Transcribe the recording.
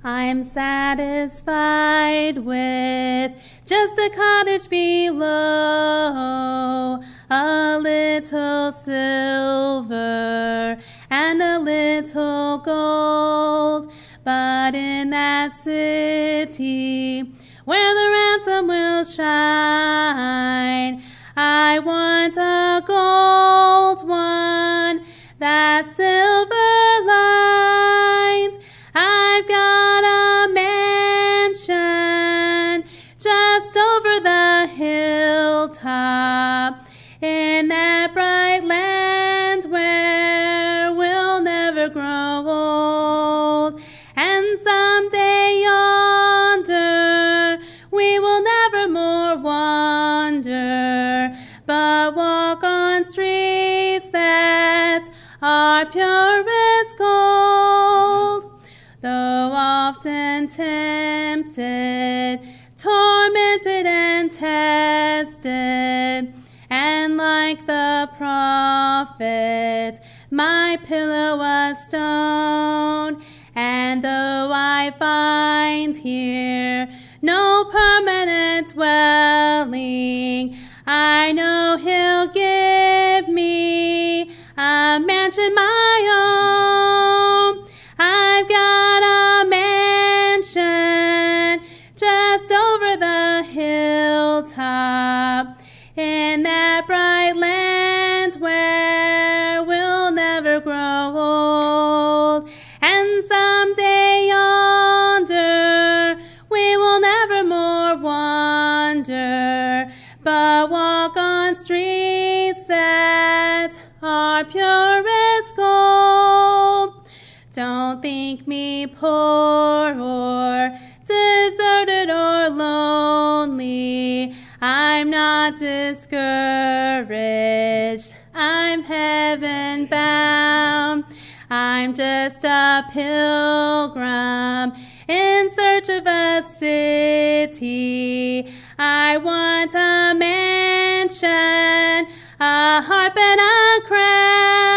I'm satisfied with just a cottage below, a little silver and a little gold. But in that city where the ransom will shine, I want a gold one that's silver lined. I've got a mansion just over the hilltop in that bright land where we'll never grow old. And someday yonder we will never more wander, but walk on streets that are pure as gold. Though often tempted, tormented and tested, and like the prophet, my pillow a stone. And though I find here no permanent dwelling, I know He'll give me a mansion my own. I've got a mansion just over the hilltop in that bright land where we'll never grow old. And someday yonder we will never more wander, but walk on streets that are pure as gold. Don't think me poor or deserted or lonely. I'm not discouraged. I'm heaven bound. I'm just a pilgrim in search of a city. I want a mansion, a harp and a crown.